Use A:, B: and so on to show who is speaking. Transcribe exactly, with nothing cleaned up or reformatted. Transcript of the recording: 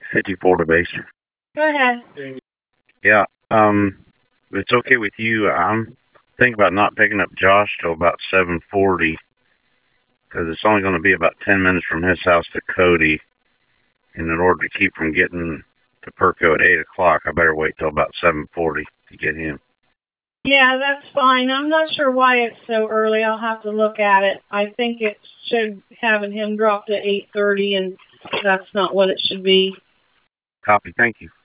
A: fifty-four to base.
B: Go ahead.
A: Yeah. Um, if it's okay with you, I'm thinking about not picking up Josh till about seven forty because it's only going to be about ten minutes from his house to Cody. And in order to keep from getting to Perko at eight o'clock, I better wait till about seven forty to get him.
B: Yeah, that's fine. I'm not sure why it's so early. I'll have to look at it. I think it should having him dropped at eight thirty, and that's not what it should be.
A: Copy. Thank you.